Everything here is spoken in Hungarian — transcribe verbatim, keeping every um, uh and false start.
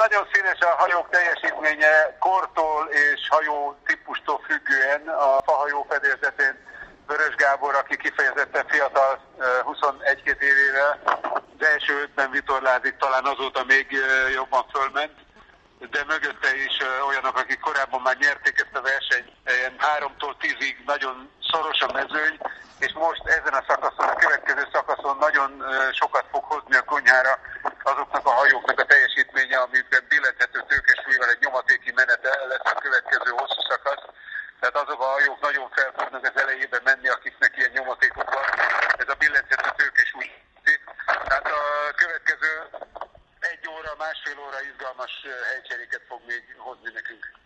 nagyon színes a hajók teljesítménye, kortól és hajó típustól függően. A fahajó fedélzetén Vörös Gábor, aki kifejezetten fiatal, huszonegy-két évével, az első ötben vitorlázik, talán azóta még jobban fölment, de mögötte is olyanok, akik korábban már nyerték ezt a versenyt, ilyen háromtól tízig nagyon szoros a mezőny, és most ezen a szakaszon, a következő szakaszon nagyon sokat fog hozni a konyhára azoknak a hajóknak a teljesítménye, amiben billentető tőkesúlyval egy nyomatéki menete lesz a következő hosszú szakasz. Tehát azok a hajók nagyon fel